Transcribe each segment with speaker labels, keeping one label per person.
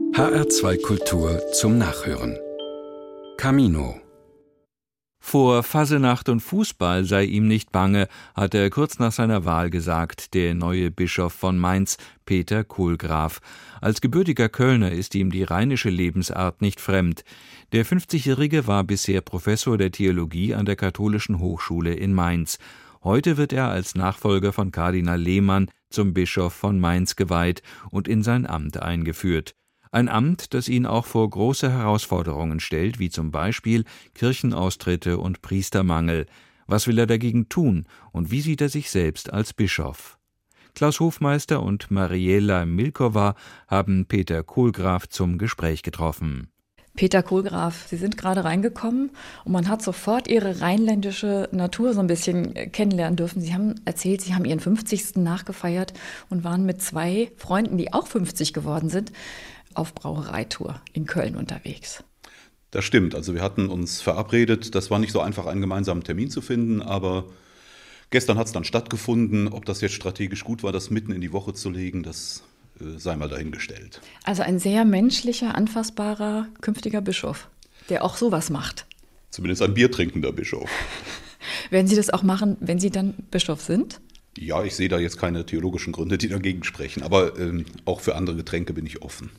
Speaker 1: HR2 Kultur zum Nachhören. Camino.
Speaker 2: Vor Fasenacht und Fußball sei ihm nicht bange, hat er kurz nach seiner Wahl gesagt, der neue Bischof von Mainz, Peter Kohlgraf. Als gebürtiger Kölner ist ihm die rheinische Lebensart nicht fremd. Der 50-Jährige war bisher Professor der Theologie an der Katholischen Hochschule in Mainz. Heute wird er als Nachfolger von Kardinal Lehmann zum Bischof von Mainz geweiht und in sein Amt eingeführt. Ein Amt, das ihn auch vor große Herausforderungen stellt, wie zum Beispiel Kirchenaustritte und Priestermangel. Was will er dagegen tun und wie sieht er sich selbst als Bischof? Klaus Hofmeister und Mariela Milkova haben Peter Kohlgraf zum Gespräch getroffen.
Speaker 3: Peter Kohlgraf, Sie sind gerade reingekommen und man hat sofort Ihre rheinländische Natur so ein bisschen kennenlernen dürfen. Sie haben erzählt, Sie haben Ihren 50. nachgefeiert und waren mit 2 Freunden, die auch 50 geworden sind, auf Brauereitour in Köln unterwegs.
Speaker 4: Das stimmt, also wir hatten uns verabredet, das war nicht so einfach, einen gemeinsamen Termin zu finden, aber gestern hat es dann stattgefunden. Ob das jetzt strategisch gut war, das mitten in die Woche zu legen, das sei mal dahingestellt.
Speaker 3: Also ein sehr menschlicher, anfassbarer, künftiger Bischof, der auch sowas macht.
Speaker 4: Zumindest ein biertrinkender Bischof.
Speaker 3: Werden Sie das auch machen, wenn Sie dann Bischof sind?
Speaker 4: Ja, ich sehe da jetzt keine theologischen Gründe, die dagegen sprechen, aber auch für andere Getränke bin ich offen.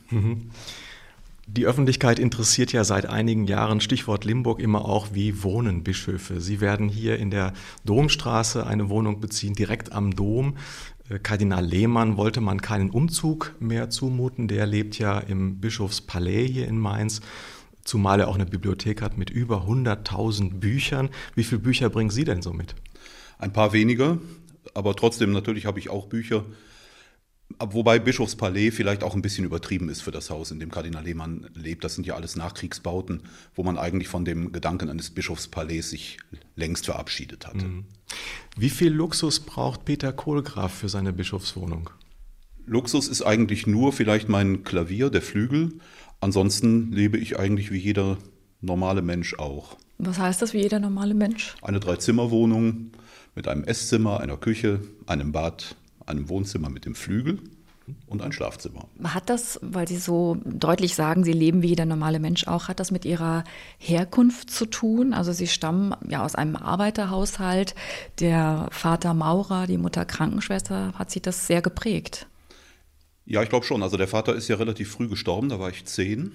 Speaker 5: Die Öffentlichkeit interessiert ja seit einigen Jahren, Stichwort Limburg, immer auch, wie wohnen Bischöfe. Sie werden hier in der Domstraße eine Wohnung beziehen, direkt am Dom. Kardinal Lehmann wollte man keinen Umzug mehr zumuten, der lebt ja im Bischofspalais hier in Mainz, zumal er auch eine Bibliothek hat mit über 100.000 Büchern. Wie viele Bücher bringen Sie denn so mit?
Speaker 4: Ein paar weniger. Aber trotzdem, natürlich habe ich auch Bücher, wobei Bischofspalais vielleicht auch ein bisschen übertrieben ist für das Haus, in dem Kardinal Lehmann lebt. Das sind ja alles Nachkriegsbauten, wo man eigentlich von dem Gedanken eines Bischofspalais sich längst verabschiedet hatte.
Speaker 5: Wie viel Luxus braucht Peter Kohlgraf für seine Bischofswohnung?
Speaker 4: Luxus ist eigentlich nur vielleicht mein Klavier, der Flügel. Ansonsten lebe ich eigentlich wie jeder normale Mensch auch.
Speaker 3: Was heißt das, wie jeder normale Mensch?
Speaker 4: Eine 3-Zimmer-Wohnung mit einem Esszimmer, einer Küche, einem Bad, einem Wohnzimmer mit dem Flügel und ein Schlafzimmer.
Speaker 3: Hat das, weil Sie so deutlich sagen, Sie leben wie jeder normale Mensch auch, hat das mit Ihrer Herkunft zu tun? Also Sie stammen ja aus einem Arbeiterhaushalt, der Vater Maurer, die Mutter Krankenschwester, hat Sie das sehr geprägt?
Speaker 4: Ja, ich glaube schon. Also der Vater ist ja relativ früh gestorben, da war ich 10.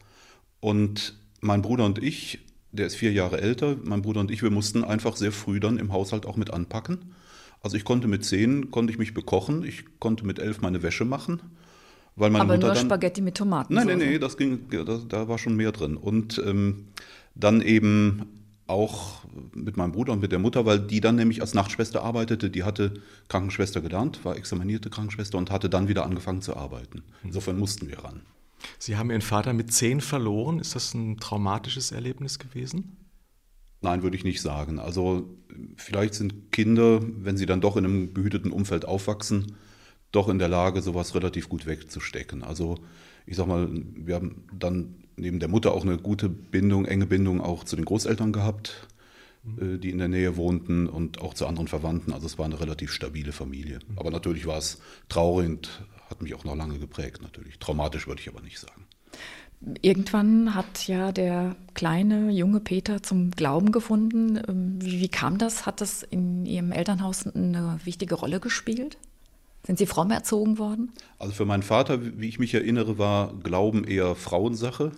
Speaker 4: Und mein Bruder und ich, der ist 4 Jahre älter, mein Bruder und ich, wir mussten einfach sehr früh dann im Haushalt auch mit anpacken. Also ich konnte mit 10, mich bekochen, ich konnte mit 11 meine Wäsche machen. Weil meine
Speaker 3: Aber
Speaker 4: Mutter
Speaker 3: nur
Speaker 4: dann,
Speaker 3: Spaghetti mit Tomaten?
Speaker 4: Nein, das ging, da war schon mehr drin. Und dann eben auch mit meinem Bruder und mit der Mutter, weil die dann nämlich als Nachtschwester arbeitete, die hatte Krankenschwester gelernt, war examinierte Krankenschwester und hatte dann wieder angefangen zu arbeiten. Insofern mussten wir ran.
Speaker 5: Sie haben Ihren Vater mit 10 verloren. Ist das ein traumatisches Erlebnis gewesen?
Speaker 4: Nein, würde ich nicht sagen. Also vielleicht sind Kinder, wenn sie dann doch in einem behüteten Umfeld aufwachsen, doch in der Lage, sowas relativ gut wegzustecken. Also ich sag mal, wir haben dann neben der Mutter auch eine gute Bindung, enge Bindung auch zu den Großeltern gehabt, die in der Nähe wohnten und auch zu anderen Verwandten. Also es war eine relativ stabile Familie. Aber natürlich war es traurig und hat mich auch noch lange geprägt natürlich. Traumatisch würde ich aber nicht sagen.
Speaker 3: Irgendwann hat ja der kleine, junge Peter zum Glauben gefunden. Wie kam das? Hat das in Ihrem Elternhaus eine wichtige Rolle gespielt? Sind Sie fromm erzogen worden?
Speaker 4: Also für meinen Vater, wie ich mich erinnere, war Glauben eher Frauensache.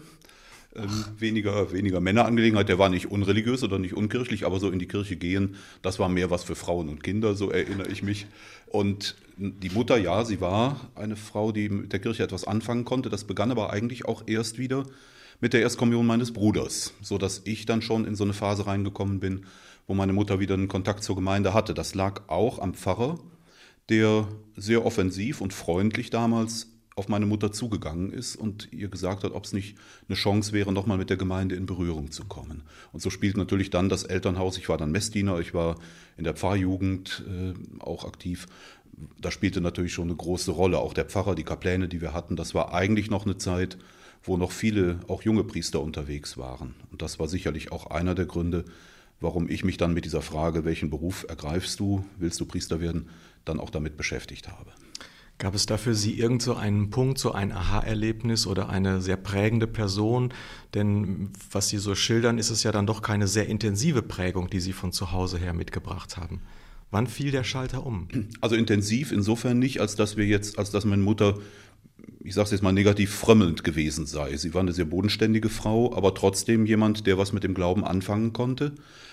Speaker 4: Weniger Männerangelegenheit. Der war nicht unreligiös oder nicht unkirchlich, aber so in die Kirche gehen, das war mehr was für Frauen und Kinder, so erinnere ich mich. Und die Mutter, ja, sie war eine Frau, die mit der Kirche etwas anfangen konnte. Das begann aber eigentlich auch erst wieder mit der Erstkommunion meines Bruders, sodass ich dann schon in so eine Phase reingekommen bin, wo meine Mutter wieder einen Kontakt zur Gemeinde hatte. Das lag auch am Pfarrer, der sehr offensiv und freundlich damals auf meine Mutter zugegangen ist und ihr gesagt hat, ob es nicht eine Chance wäre, nochmal mit der Gemeinde in Berührung zu kommen. Und so spielt natürlich dann das Elternhaus, ich war dann Messdiener, ich war in der Pfarrjugend auch aktiv, da spielte natürlich schon eine große Rolle, auch der Pfarrer, die Kapläne, die wir hatten, das war eigentlich noch eine Zeit, wo noch viele, auch junge Priester unterwegs waren. Und das war sicherlich auch einer der Gründe, warum ich mich dann mit dieser Frage, welchen Beruf ergreifst du, willst du Priester werden, dann auch damit beschäftigt habe.
Speaker 5: Gab es da für Sie irgend so einen Punkt, so ein Aha-Erlebnis oder eine sehr prägende Person? Denn was Sie so schildern, ist es ja dann doch keine sehr intensive Prägung, die Sie von zu Hause her mitgebracht haben. Wann fiel der Schalter um?
Speaker 4: Also intensiv insofern nicht, als dass meine Mutter, ich sage es jetzt mal negativ, frömmelnd gewesen sei. Sie war eine sehr bodenständige Frau, aber trotzdem jemand, der was mit dem Glauben anfangen konnte.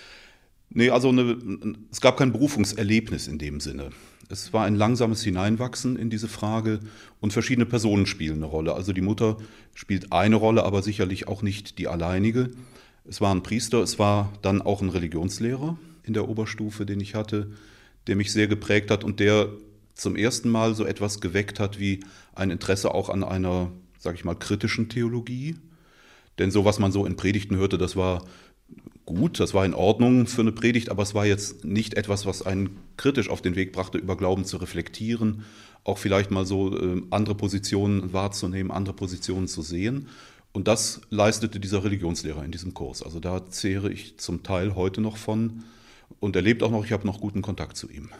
Speaker 4: Nee, also es gab kein Berufungserlebnis in dem Sinne. Es war ein langsames Hineinwachsen in diese Frage und verschiedene Personen spielen eine Rolle. Also die Mutter spielt eine Rolle, aber sicherlich auch nicht die alleinige. Es war ein Priester, es war dann auch ein Religionslehrer in der Oberstufe, den ich hatte, der mich sehr geprägt hat und der zum ersten Mal so etwas geweckt hat wie ein Interesse auch an einer, sage ich mal, kritischen Theologie. Denn so, was man so in Predigten hörte, das war gut, das war in Ordnung für eine Predigt, aber es war jetzt nicht etwas, was einen kritisch auf den Weg brachte, über Glauben zu reflektieren, auch vielleicht mal so andere Positionen wahrzunehmen, andere Positionen zu sehen. Und das leistete dieser Religionslehrer in diesem Kurs. Also da zehre ich zum Teil heute noch von und er lebt auch noch, ich habe noch guten Kontakt zu ihm.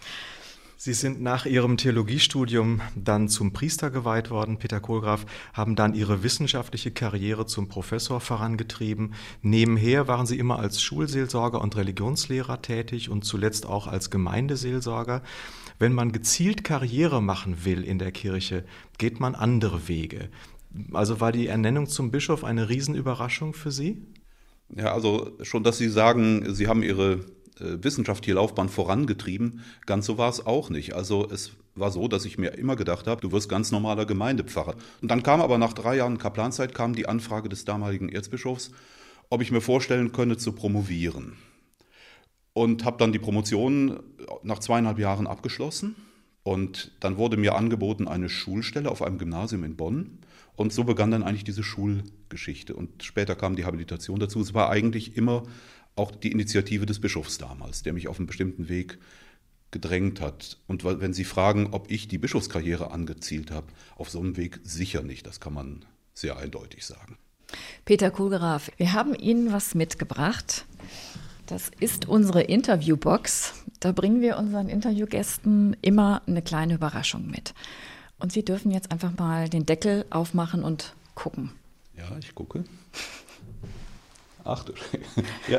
Speaker 5: Sie sind nach Ihrem Theologiestudium dann zum Priester geweiht worden, Peter Kohlgraf, haben dann Ihre wissenschaftliche Karriere zum Professor vorangetrieben. Nebenher waren Sie immer als Schulseelsorger und Religionslehrer tätig und zuletzt auch als Gemeindeseelsorger. Wenn man gezielt Karriere machen will in der Kirche, geht man andere Wege. Also war die Ernennung zum Bischof eine Riesenüberraschung für Sie?
Speaker 4: Ja, also schon, dass Sie sagen, Sie haben Ihre wissenschaftliche Laufbahn vorangetrieben, ganz so war es auch nicht. Also es war so, dass ich mir immer gedacht habe, du wirst ganz normaler Gemeindepfarrer. Und dann kam aber nach 3 Jahren Kaplanzeit kam die Anfrage des damaligen Erzbischofs, ob ich mir vorstellen könne, zu promovieren. Und habe dann die Promotion nach 2,5 Jahren abgeschlossen. Und dann wurde mir angeboten eine Schulstelle auf einem Gymnasium in Bonn. Und so begann dann eigentlich diese Schulgeschichte. Und später kam die Habilitation dazu. Es war eigentlich immer auch die Initiative des Bischofs damals, der mich auf einen bestimmten Weg gedrängt hat. Und wenn Sie fragen, ob ich die Bischofskarriere angezielt habe, auf so einem Weg sicher nicht. Das kann man sehr eindeutig sagen.
Speaker 3: Peter Kohlgraf, wir haben Ihnen was mitgebracht. Das ist unsere Interviewbox. Da bringen wir unseren Interviewgästen immer eine kleine Überraschung mit. Und Sie dürfen jetzt einfach mal den Deckel aufmachen und gucken.
Speaker 4: Ja, ich gucke. Ach du Scheiße. Ja.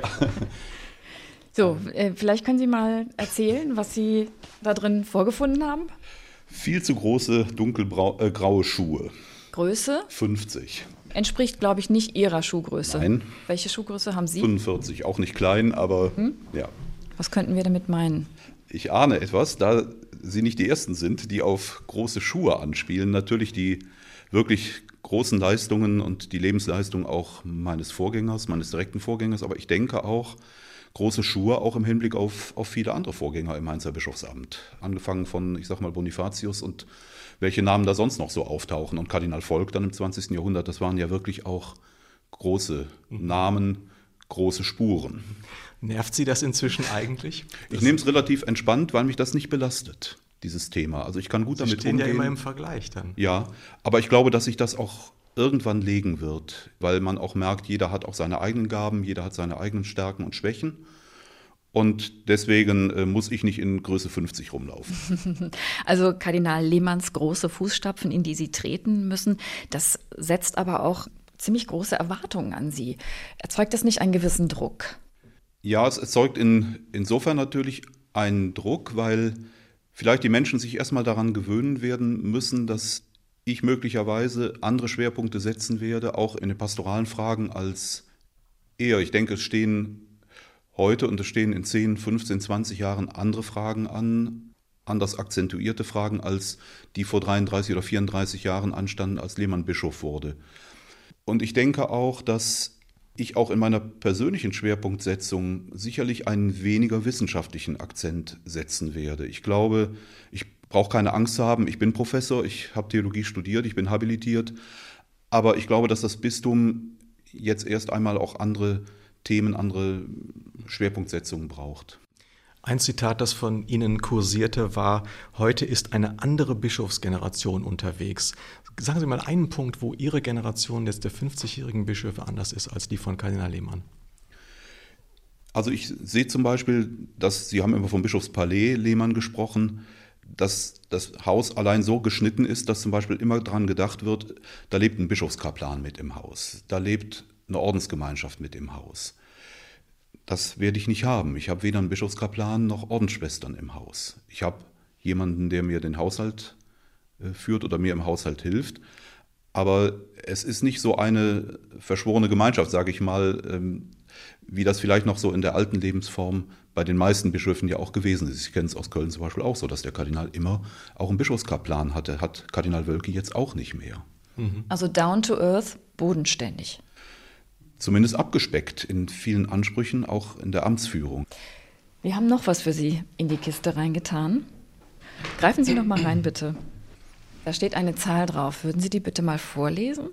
Speaker 3: So, vielleicht können Sie mal erzählen, was Sie da drin vorgefunden haben.
Speaker 4: Viel zu große, dunkelgraue Schuhe.
Speaker 3: Größe?
Speaker 4: 50.
Speaker 3: Entspricht, glaube ich, nicht Ihrer Schuhgröße.
Speaker 4: Nein.
Speaker 3: Welche Schuhgröße haben Sie?
Speaker 4: 45, auch nicht klein, aber ja.
Speaker 3: Was könnten wir damit meinen?
Speaker 4: Ich ahne etwas, da Sie nicht die Ersten sind, die auf große Schuhe anspielen. Natürlich die wirklich großen Leistungen und die Lebensleistung auch meines Vorgängers, meines direkten Vorgängers, aber ich denke auch große Schuhe auch im Hinblick auf viele andere Vorgänger im Mainzer Bischofsamt. Angefangen von, ich sag mal, Bonifatius und welche Namen da sonst noch so auftauchen. Und Kardinal Volk dann im 20. Jahrhundert, das waren ja wirklich auch große Namen, große Spuren.
Speaker 5: Nervt Sie das inzwischen eigentlich?
Speaker 4: Ich nehme es relativ entspannt, weil mich das nicht belastet, dieses Thema. Also ich kann gut damit umgehen.
Speaker 5: Sie stehen ja immer im Vergleich dann.
Speaker 4: Ja, aber ich glaube, dass sich das auch irgendwann legen wird, weil man auch merkt, jeder hat auch seine eigenen Gaben, jeder hat seine eigenen Stärken und Schwächen. Und deswegen muss ich nicht in Größe 50 rumlaufen.
Speaker 3: Also Kardinal Lehmanns große Fußstapfen, in die Sie treten müssen, das setzt aber auch ziemlich große Erwartungen an Sie. Erzeugt das nicht einen gewissen Druck?
Speaker 4: Ja, es erzeugt insofern natürlich einen Druck, weil vielleicht die Menschen sich erstmal daran gewöhnen werden müssen, dass ich möglicherweise andere Schwerpunkte setzen werde, auch in den pastoralen Fragen als er. Ich denke, es stehen heute und es stehen in 10, 15, 20 Jahren andere Fragen an, anders akzentuierte Fragen, als die vor 33 oder 34 Jahren anstanden, als Lehmann Bischof wurde. Und ich denke auch, dass ich auch in meiner persönlichen Schwerpunktsetzung sicherlich einen weniger wissenschaftlichen Akzent setzen werde. Ich glaube, ich brauche keine Angst zu haben. Ich bin Professor, ich habe Theologie studiert, ich bin habilitiert. Aber ich glaube, dass das Bistum jetzt erst einmal auch andere Themen, andere Schwerpunktsetzungen braucht.
Speaker 5: Ein Zitat, das von Ihnen kursierte, war: Heute ist eine andere Bischofsgeneration unterwegs. Sagen Sie mal einen Punkt, wo Ihre Generation jetzt der 50-jährigen Bischöfe anders ist als die von Kardinal Lehmann.
Speaker 4: Also ich sehe zum Beispiel, dass Sie haben immer vom Bischofspalais Lehmann gesprochen. dass das Haus allein so geschnitten ist, dass zum Beispiel immer daran gedacht wird, da lebt ein Bischofskaplan mit im Haus, da lebt eine Ordensgemeinschaft mit im Haus. Das werde ich nicht haben. Ich habe weder einen Bischofskaplan noch Ordensschwestern im Haus. Ich habe jemanden, der mir den Haushalt führt oder mir im Haushalt hilft. Aber es ist nicht so eine verschworene Gemeinschaft, sage ich mal, wie das vielleicht noch so in der alten Lebensform bei den meisten Bischöfen ja auch gewesen ist. Ich kenne es aus Köln zum Beispiel auch so, dass der Kardinal immer auch einen Bischofskaplan hatte. Hat Kardinal Wölki jetzt auch nicht mehr.
Speaker 3: Also down to earth, bodenständig.
Speaker 4: Zumindest abgespeckt in vielen Ansprüchen, auch in der Amtsführung.
Speaker 3: Wir haben noch was für Sie in die Kiste reingetan. Greifen Sie noch mal rein, bitte. Da steht eine Zahl drauf. Würden Sie die bitte mal vorlesen?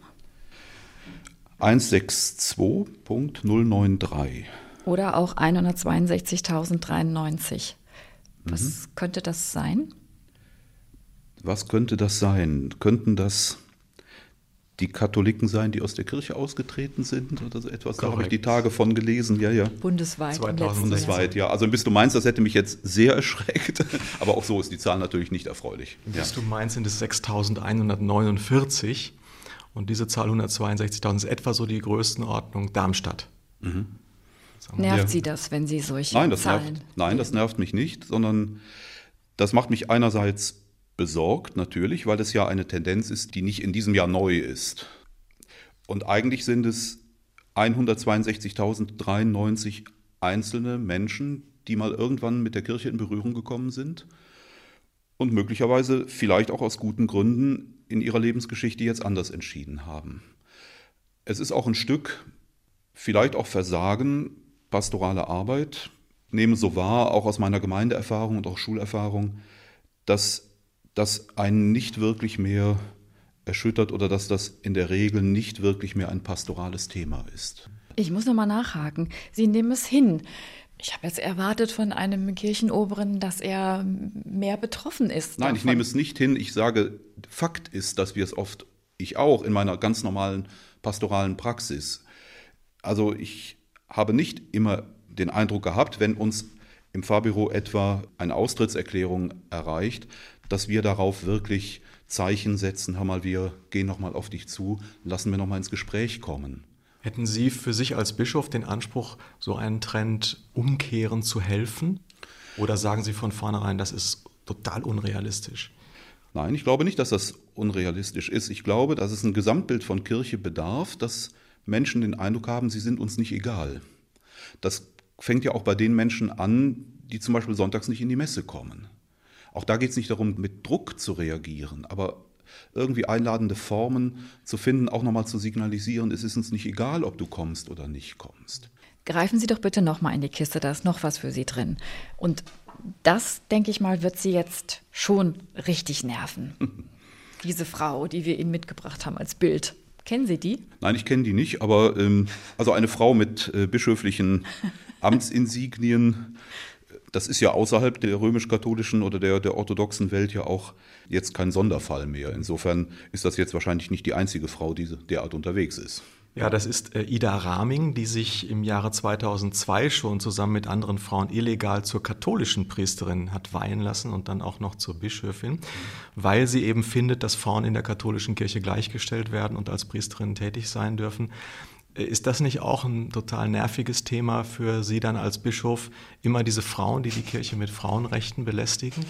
Speaker 4: 162.093.
Speaker 3: Oder auch 162.093. Was könnte das sein?
Speaker 4: Was könnte das sein? Könnten das die Katholiken sein, die aus der Kirche ausgetreten sind oder so etwas? Da habe ich die Tage von gelesen. Ja.
Speaker 3: Bundesweit.
Speaker 5: 2000
Speaker 4: Bundesweit, ja. Also in Bistum Mainz, das hätte mich jetzt sehr erschreckt. Aber auch so ist die Zahl natürlich nicht erfreulich.
Speaker 5: Im Bistum Mainz sind es 6.149 und diese Zahl 162.000 ist etwa so die Größenordnung Darmstadt.
Speaker 3: Nervt Sie das, wenn Sie solche Zahlen?
Speaker 4: Das nervt mich nicht, sondern das macht mich einerseits besorgt natürlich, weil es ja eine Tendenz ist, die nicht in diesem Jahr neu ist. Und eigentlich sind es 162.093 einzelne Menschen, die mal irgendwann mit der Kirche in Berührung gekommen sind und möglicherweise vielleicht auch aus guten Gründen in ihrer Lebensgeschichte jetzt anders entschieden haben. Es ist auch ein Stück, vielleicht auch Versagen, pastorale Arbeit. Ich nehme so wahr, auch aus meiner Gemeindeerfahrung und auch Schulerfahrung, dass das einen nicht wirklich mehr erschüttert oder dass das in der Regel nicht wirklich mehr ein pastorales Thema ist.
Speaker 3: Ich muss noch mal nachhaken. Sie nehmen es hin. Ich habe jetzt erwartet von einem Kirchenoberen, dass er mehr betroffen ist.
Speaker 4: Nein, ich nehme es nicht hin. Ich sage, Fakt ist, dass wir es oft, ich auch in meiner ganz normalen pastoralen Praxis, also ich habe nicht immer den Eindruck gehabt, wenn uns im Pfarrbüro etwa eine Austrittserklärung erreicht, dass wir darauf wirklich Zeichen setzen, hör mal, wir gehen noch mal auf dich zu, lassen wir noch mal ins Gespräch kommen.
Speaker 5: Hätten Sie für sich als Bischof den Anspruch, so einen Trend umkehren zu helfen? Oder sagen Sie von vornherein, das ist total unrealistisch?
Speaker 4: Nein, ich glaube nicht, dass das unrealistisch ist. Ich glaube, dass es ein Gesamtbild von Kirche bedarf, dass Menschen den Eindruck haben, sie sind uns nicht egal. Das fängt ja auch bei den Menschen an, die zum Beispiel sonntags nicht in die Messe kommen. Auch da geht es nicht darum, mit Druck zu reagieren, aber irgendwie einladende Formen zu finden, auch nochmal zu signalisieren, es ist uns nicht egal, ob du kommst oder nicht kommst.
Speaker 3: Greifen Sie doch bitte noch mal in die Kiste, da ist noch was für Sie drin. Und das, denke ich mal, wird Sie jetzt schon richtig nerven. Diese Frau, die wir Ihnen mitgebracht haben als Bild. Kennen Sie die?
Speaker 4: Nein, ich kenne die nicht, aber also eine Frau mit bischöflichen Amtsinsignien, das ist ja außerhalb der römisch-katholischen oder der orthodoxen Welt ja auch jetzt kein Sonderfall mehr. Insofern ist das jetzt wahrscheinlich nicht die einzige Frau, die derart unterwegs ist.
Speaker 5: Ja, das ist Ida Raming, die sich im Jahre 2002 schon zusammen mit anderen Frauen illegal zur katholischen Priesterin hat weihen lassen und dann auch noch zur Bischöfin, weil sie eben findet, dass Frauen in der katholischen Kirche gleichgestellt werden und als Priesterinnen tätig sein dürfen. Ist das nicht auch ein total nerviges Thema für Sie dann als Bischof, immer diese Frauen, die die Kirche mit Frauenrechten belästigen?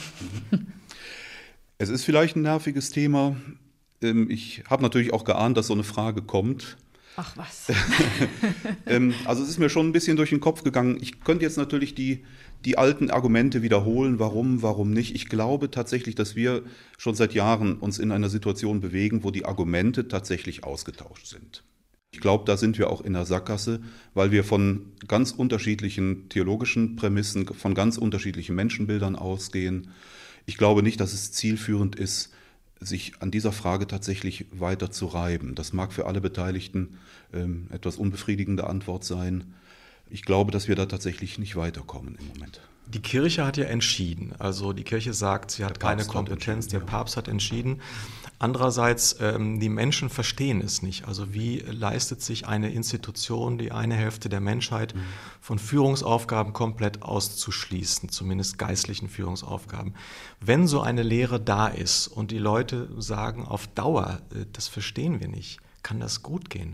Speaker 4: Es ist vielleicht ein nerviges Thema. Ich habe natürlich auch geahnt, dass so eine Frage kommt.
Speaker 3: Ach was.
Speaker 4: Also es ist mir schon ein bisschen durch den Kopf gegangen. Ich könnte jetzt natürlich die alten Argumente wiederholen, warum nicht. Ich glaube tatsächlich, dass wir schon seit Jahren uns in einer Situation bewegen, wo die Argumente tatsächlich ausgetauscht sind. Ich glaube, da sind wir auch in der Sackgasse, weil wir von ganz unterschiedlichen theologischen Prämissen, von ganz unterschiedlichen Menschenbildern ausgehen. Ich glaube nicht, dass es zielführend ist, sich an dieser Frage tatsächlich weiter zu reiben. Das mag für alle Beteiligten etwas unbefriedigende Antwort sein. Ich glaube, dass wir da tatsächlich nicht weiterkommen im Moment.
Speaker 5: Die Kirche hat ja entschieden. Also die Kirche sagt, sie hat keine Kompetenz, der Papst hat entschieden. Andererseits, die Menschen verstehen es nicht. Also wie leistet sich eine Institution, die eine Hälfte der Menschheit von Führungsaufgaben komplett auszuschließen, zumindest geistlichen Führungsaufgaben. Wenn so eine Lehre da ist und die Leute sagen auf Dauer, das verstehen wir nicht, kann das gut gehen?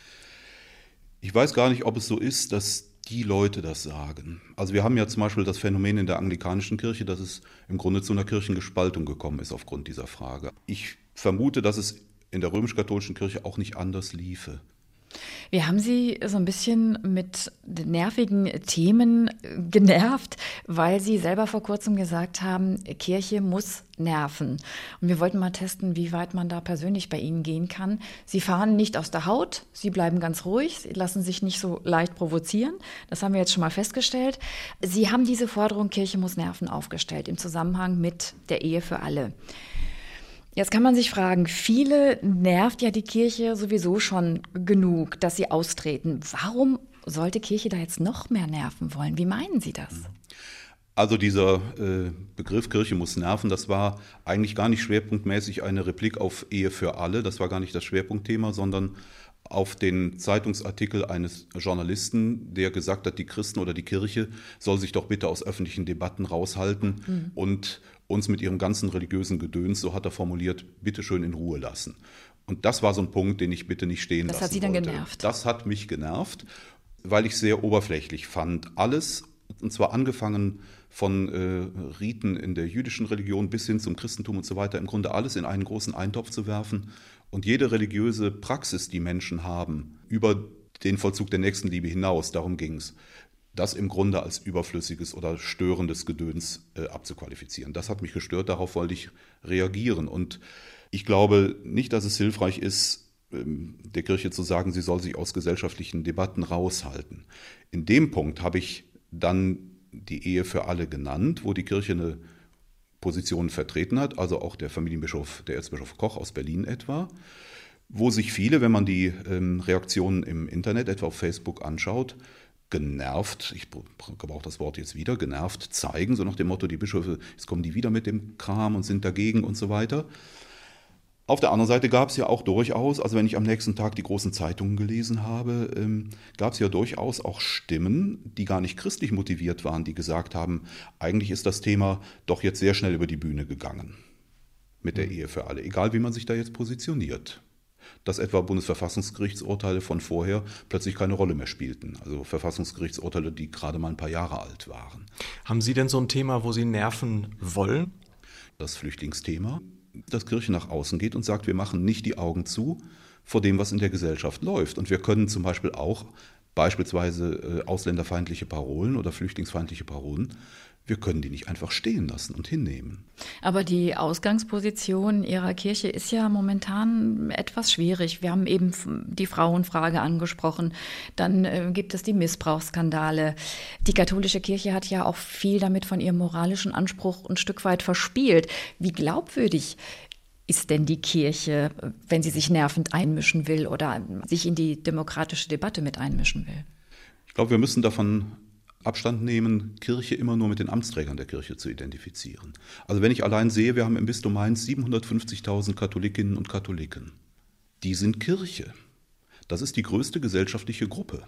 Speaker 4: Ich weiß gar nicht, ob es so ist, dass die Leute das sagen. Also wir haben ja zum Beispiel das Phänomen in der anglikanischen Kirche, dass es im Grunde zu einer Kirchengespaltung gekommen ist aufgrund dieser Frage. Ich vermute, dass es in der römisch-katholischen Kirche auch nicht anders liefe.
Speaker 3: Wir haben Sie so ein bisschen mit nervigen Themen genervt, weil Sie selber vor kurzem gesagt haben, Kirche muss nerven. Und wir wollten mal testen, wie weit man da persönlich bei Ihnen gehen kann. Sie fahren nicht aus der Haut, Sie bleiben ganz ruhig, Sie lassen sich nicht so leicht provozieren. Das haben wir jetzt schon mal festgestellt. Sie haben diese Forderung, Kirche muss nerven, aufgestellt im Zusammenhang mit der Ehe für alle. Jetzt kann man sich fragen, viele nervt ja die Kirche sowieso schon genug, dass sie austreten. Warum sollte Kirche da jetzt noch mehr nerven wollen? Wie meinen Sie das?
Speaker 4: Also dieser Begriff Kirche muss nerven, das war eigentlich gar nicht schwerpunktmäßig eine Replik auf Ehe für alle. Das war gar nicht das Schwerpunktthema, sondern auf den Zeitungsartikel eines Journalisten, der gesagt hat, die Christen oder die Kirche soll sich doch bitte aus öffentlichen Debatten raushalten und uns mit ihrem ganzen religiösen Gedöns, so hat er formuliert, bitte schön in Ruhe lassen. Und das war so ein Punkt, den ich bitte nicht stehen lassen wollte.
Speaker 3: Das hat Sie dann genervt?
Speaker 4: Das hat mich genervt, weil ich sehr oberflächlich fand. Alles, und zwar angefangen von Riten in der jüdischen Religion bis hin zum Christentum und so weiter, im Grunde alles in einen großen Eintopf zu werfen und jede religiöse Praxis, die Menschen haben, über den Vollzug der Nächstenliebe hinaus, darum ging es, das im Grunde als überflüssiges oder störendes Gedöns abzuqualifizieren. Das hat mich gestört, darauf wollte ich reagieren. Und ich glaube nicht, dass es hilfreich ist, der Kirche zu sagen, sie soll sich aus gesellschaftlichen Debatten raushalten. In dem Punkt habe ich dann die Ehe für alle genannt, wo die Kirche eine Position vertreten hat, also auch der Familienbischof, der Erzbischof Koch aus Berlin etwa, wo sich viele, wenn man die Reaktionen im Internet, etwa auf Facebook anschaut, genervt, ich gebrauche das Wort jetzt wieder, genervt zeigen, so nach dem Motto, die Bischöfe, jetzt kommen die wieder mit dem Kram und sind dagegen und so weiter. Auf der anderen Seite gab es ja auch durchaus, also wenn ich am nächsten Tag die großen Zeitungen gelesen habe, gab es ja durchaus auch Stimmen, die gar nicht christlich motiviert waren, die gesagt haben, eigentlich ist das Thema doch jetzt sehr schnell über die Bühne gegangen mit der Ehe für alle, egal wie man sich da jetzt positioniert. Dass etwa Bundesverfassungsgerichtsurteile von vorher plötzlich keine Rolle mehr spielten. Also Verfassungsgerichtsurteile, die gerade mal ein paar Jahre alt waren.
Speaker 5: Haben Sie denn so ein Thema, wo Sie nerven wollen?
Speaker 4: Das Flüchtlingsthema, dass Kirche nach außen geht und sagt, wir machen nicht die Augen zu vor dem, was in der Gesellschaft läuft. Und wir können zum Beispiel auch beispielsweise ausländerfeindliche Parolen oder flüchtlingsfeindliche Parolen, wir können die nicht einfach stehen lassen und hinnehmen.
Speaker 3: Aber die Ausgangsposition Ihrer Kirche ist ja momentan etwas schwierig. Wir haben eben die Frauenfrage angesprochen. Dann gibt es die Missbrauchsskandale. Die katholische Kirche hat ja auch viel damit von ihrem moralischen Anspruch ein Stück weit verspielt. Wie glaubwürdig ist denn die Kirche, wenn sie sich nervend einmischen will oder sich in die demokratische Debatte mit einmischen will?
Speaker 4: Ich glaube, wir müssen davon Abstand nehmen, Kirche immer nur mit den Amtsträgern der Kirche zu identifizieren. Also wenn ich allein sehe, wir haben im Bistum Mainz 750.000 Katholikinnen und Katholiken. Die sind Kirche. Das ist die größte gesellschaftliche Gruppe.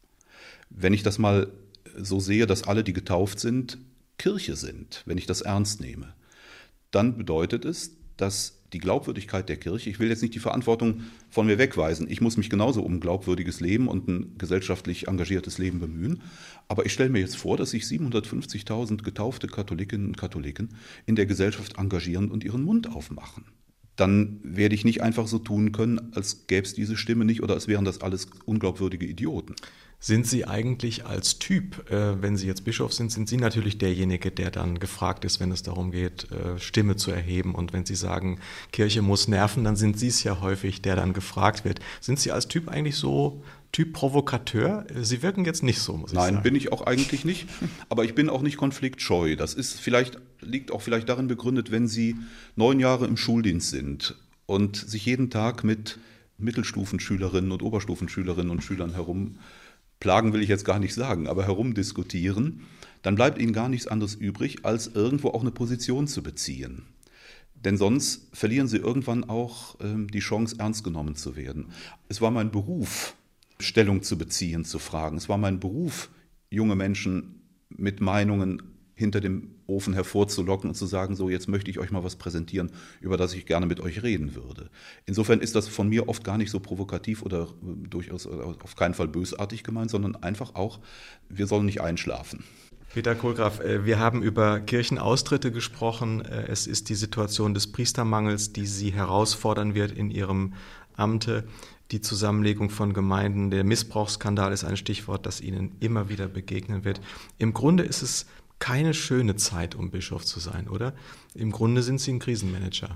Speaker 4: Wenn ich das mal so sehe, dass alle, die getauft sind, Kirche sind, wenn ich das ernst nehme, dann bedeutet es, dass die Glaubwürdigkeit der Kirche, ich will jetzt nicht die Verantwortung von mir wegweisen, ich muss mich genauso um glaubwürdiges Leben und ein gesellschaftlich engagiertes Leben bemühen, aber ich stelle mir jetzt vor, dass sich 750.000 getaufte Katholikinnen und Katholiken in der Gesellschaft engagieren und ihren Mund aufmachen. Dann werde ich nicht einfach so tun können, als gäbe es diese Stimme nicht oder als wären das alles unglaubwürdige Idioten.
Speaker 5: Sind Sie eigentlich als Typ, wenn Sie jetzt Bischof sind Sie natürlich derjenige, der dann gefragt ist, wenn es darum geht, Stimme zu erheben. Und wenn Sie sagen, Kirche muss nerven, dann sind Sie es ja häufig, der dann gefragt wird. Sind Sie als Typ eigentlich so Typ Provokateur? Sie wirken jetzt nicht so, muss ich sagen.
Speaker 4: Nein, bin ich auch eigentlich nicht. Aber ich bin auch nicht konfliktscheu. Das liegt auch vielleicht darin begründet, wenn Sie 9 Jahre im Schuldienst sind und sich jeden Tag mit Mittelstufenschülerinnen und Oberstufenschülerinnen und Schülern plagen will ich jetzt gar nicht sagen, aber herumdiskutieren, dann bleibt ihnen gar nichts anderes übrig, als irgendwo auch eine Position zu beziehen. Denn sonst verlieren sie irgendwann auch die Chance, ernst genommen zu werden. Es war mein Beruf, Stellung zu beziehen, zu fragen. Es war mein Beruf, junge Menschen mit Meinungen hinter dem Ofen hervorzulocken und zu sagen, so, jetzt möchte ich euch mal was präsentieren, über das ich gerne mit euch reden würde. Insofern ist das von mir oft gar nicht so provokativ oder durchaus auf keinen Fall bösartig gemeint, sondern einfach auch, wir sollen nicht einschlafen.
Speaker 5: Peter Kohlgraf, wir haben über Kirchenaustritte gesprochen. Es ist die Situation des Priestermangels, die Sie herausfordern wird in Ihrem Amte. Die Zusammenlegung von Gemeinden, der Missbrauchsskandal ist ein Stichwort, das Ihnen immer wieder begegnen wird. Im Grunde ist es keine schöne Zeit, um Bischof zu sein, oder? Im Grunde sind Sie ein Krisenmanager.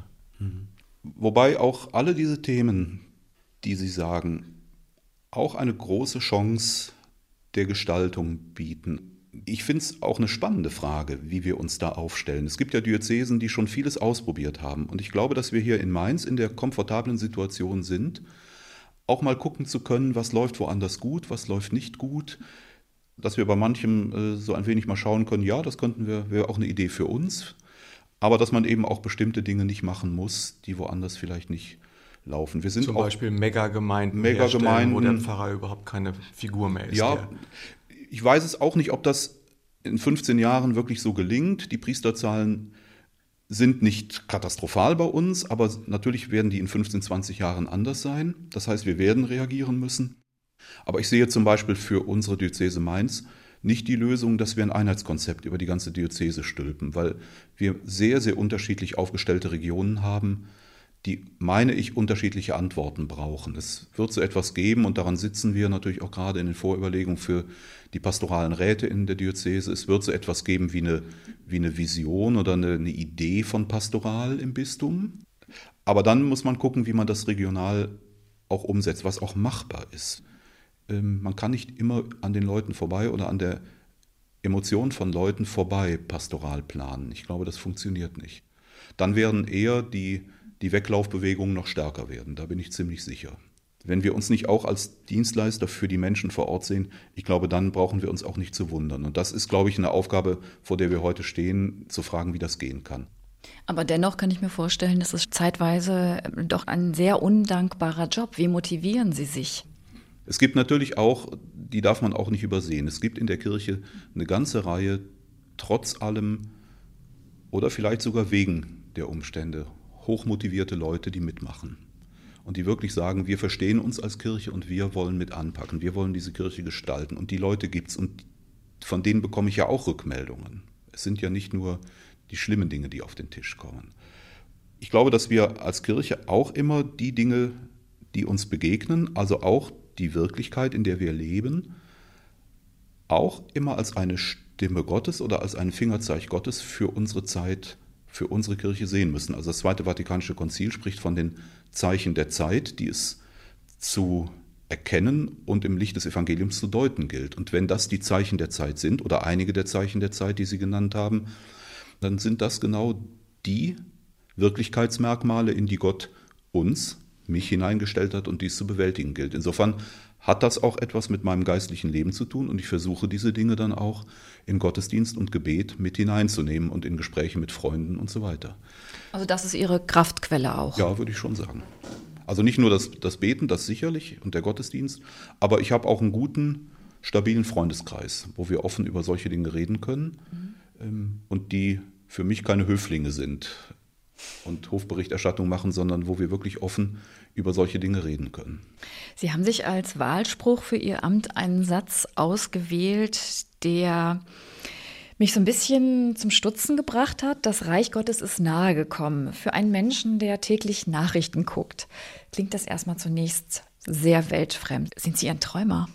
Speaker 4: Wobei auch alle diese Themen, die Sie sagen, auch eine große Chance der Gestaltung bieten. Ich finde es auch eine spannende Frage, wie wir uns da aufstellen. Es gibt ja Diözesen, die schon vieles ausprobiert haben. Und ich glaube, dass wir hier in Mainz in der komfortablen Situation sind, auch mal gucken zu können, was läuft woanders gut, was läuft nicht gut. Dass wir bei manchem so ein wenig mal schauen können, ja, das wäre auch eine Idee für uns. Aber dass man eben auch bestimmte Dinge nicht machen muss, die woanders vielleicht nicht laufen. Wir sind
Speaker 5: zum
Speaker 4: auch
Speaker 5: Beispiel Megagemeinden, wo der Pfarrer überhaupt keine Figur mehr ist.
Speaker 4: Ja, ich weiß es auch nicht, ob das in 15 Jahren wirklich so gelingt. Die Priesterzahlen sind nicht katastrophal bei uns, aber natürlich werden die in 15, 20 Jahren anders sein. Das heißt, wir werden reagieren müssen. Aber ich sehe zum Beispiel für unsere Diözese Mainz nicht die Lösung, dass wir ein Einheitskonzept über die ganze Diözese stülpen, weil wir sehr, sehr unterschiedlich aufgestellte Regionen haben, die, meine ich, unterschiedliche Antworten brauchen. Es wird so etwas geben und daran sitzen wir natürlich auch gerade in den Vorüberlegungen für die pastoralen Räte in der Diözese. Es wird so etwas geben wie eine Vision oder eine Idee von Pastoral im Bistum. Aber dann muss man gucken, wie man das regional auch umsetzt, was auch machbar ist. Man kann nicht immer an den Leuten vorbei oder an der Emotion von Leuten vorbei pastoral planen. Ich glaube, das funktioniert nicht. Dann werden eher die Weglaufbewegungen noch stärker werden, da bin ich ziemlich sicher. Wenn wir uns nicht auch als Dienstleister für die Menschen vor Ort sehen, ich glaube, dann brauchen wir uns auch nicht zu wundern. Und das ist, glaube ich, eine Aufgabe, vor der wir heute stehen, zu fragen, wie das gehen kann.
Speaker 3: Aber dennoch kann ich mir vorstellen, das ist zeitweise doch ein sehr undankbarer Job. Wie motivieren Sie sich?
Speaker 4: Es gibt natürlich auch, die darf man auch nicht übersehen, es gibt in der Kirche eine ganze Reihe, trotz allem oder vielleicht sogar wegen der Umstände, hochmotivierte Leute, die mitmachen und die wirklich sagen, wir verstehen uns als Kirche und wir wollen mit anpacken, wir wollen diese Kirche gestalten und die Leute gibt's und von denen bekomme ich ja auch Rückmeldungen. Es sind ja nicht nur die schlimmen Dinge, die auf den Tisch kommen. Ich glaube, dass wir als Kirche auch immer die Dinge, die uns begegnen, also auch die Wirklichkeit, in der wir leben, auch immer als eine Stimme Gottes oder als ein Fingerzeig Gottes für unsere Zeit, für unsere Kirche sehen müssen. Also das Zweite Vatikanische Konzil spricht von den Zeichen der Zeit, die es zu erkennen und im Licht des Evangeliums zu deuten gilt. Und wenn das die Zeichen der Zeit sind oder einige der Zeichen der Zeit, die Sie genannt haben, dann sind das genau die Wirklichkeitsmerkmale, in die Gott mich hineingestellt hat und dies zu bewältigen gilt. Insofern hat das auch etwas mit meinem geistlichen Leben zu tun und ich versuche diese Dinge dann auch in Gottesdienst und Gebet mit hineinzunehmen und in Gespräche mit Freunden und so weiter.
Speaker 3: Also das ist Ihre Kraftquelle auch?
Speaker 4: Ja, würde ich schon sagen. Also nicht nur das Beten, das sicherlich und der Gottesdienst, aber ich habe auch einen guten, stabilen Freundeskreis, wo wir offen über solche Dinge reden können und die für mich keine Höflinge sind und Hofberichterstattung machen, sondern wo wir wirklich offen über solche Dinge reden können.
Speaker 3: Sie haben sich als Wahlspruch für Ihr Amt einen Satz ausgewählt, der mich so ein bisschen zum Stutzen gebracht hat. Das Reich Gottes ist nahe gekommen. Für einen Menschen, der täglich Nachrichten guckt, klingt das erstmal zunächst sehr weltfremd. Sind Sie ein Träumer?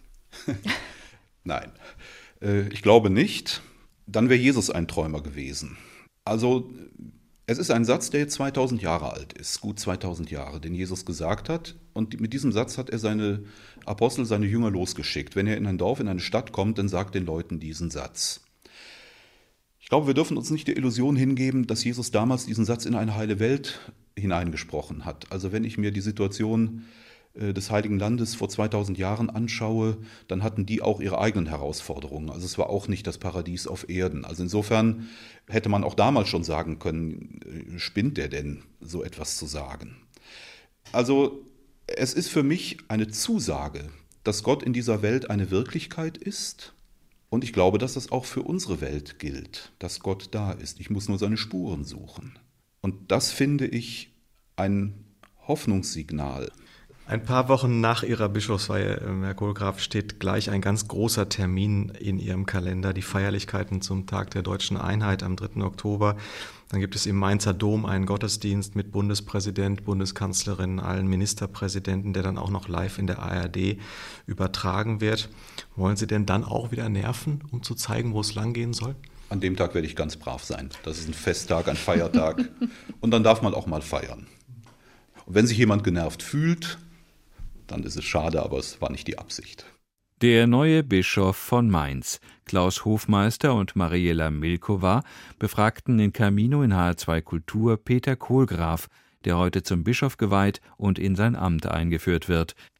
Speaker 4: Nein, ich glaube nicht. Dann wäre Jesus ein Träumer gewesen. Also es ist ein Satz, der jetzt 2000 Jahre alt ist, gut 2000 Jahre, den Jesus gesagt hat. Und mit diesem Satz hat er seine Apostel, seine Jünger losgeschickt. Wenn er in ein Dorf, in eine Stadt kommt, dann sagt den Leuten diesen Satz. Ich glaube, wir dürfen uns nicht der Illusion hingeben, dass Jesus damals diesen Satz in eine heile Welt hineingesprochen hat. Also wenn ich mir die Situation des Heiligen Landes vor 2000 Jahren anschaue, dann hatten die auch ihre eigenen Herausforderungen. Also es war auch nicht das Paradies auf Erden. Also insofern hätte man auch damals schon sagen können, spinnt der denn, so etwas zu sagen? Also es ist für mich eine Zusage, dass Gott in dieser Welt eine Wirklichkeit ist. Und ich glaube, dass das auch für unsere Welt gilt, dass Gott da ist. Ich muss nur seine Spuren suchen. Und das finde ich ein Hoffnungssignal.
Speaker 5: Ein paar Wochen nach Ihrer Bischofsweihe, Herr Kohlgraf, steht gleich ein ganz großer Termin in Ihrem Kalender, die Feierlichkeiten zum Tag der Deutschen Einheit am 3. Oktober. Dann gibt es im Mainzer Dom einen Gottesdienst mit Bundespräsident, Bundeskanzlerin, allen Ministerpräsidenten, der dann auch noch live in der ARD übertragen wird. Wollen Sie denn dann auch wieder nerven, um zu zeigen, wo es langgehen soll?
Speaker 4: An dem Tag werde ich ganz brav sein. Das ist ein Festtag, ein Feiertag. Und dann darf man auch mal feiern. Und wenn sich jemand genervt fühlt, dann ist es schade, aber es war nicht die Absicht.
Speaker 2: Der neue Bischof von Mainz, Klaus Hofmeister und Mariela Milkova, befragten in Camino in HR2 Kultur Peter Kohlgraf, der heute zum Bischof geweiht und in sein Amt eingeführt wird.